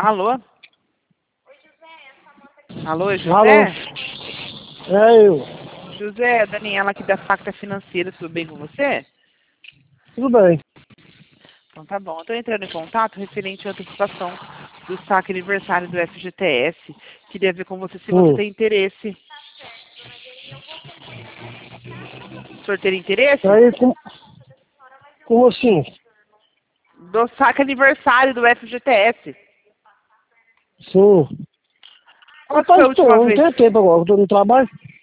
Alô? Alô, é José? Alô? É eu. José, Daniela aqui da Facta Financeira, tudo bem com você? Tudo bem. Então tá bom. Eu tô entrando em contato referente à antecipação do saque aniversário do FGTS. Queria ver com você se você tem interesse. O senhor ter interesse? Aí, como assim? Do saque aniversário do FGTS. Sim. Quando foi a Rapaz, última não vez? tenho tempo agora, eu tô no trabalho.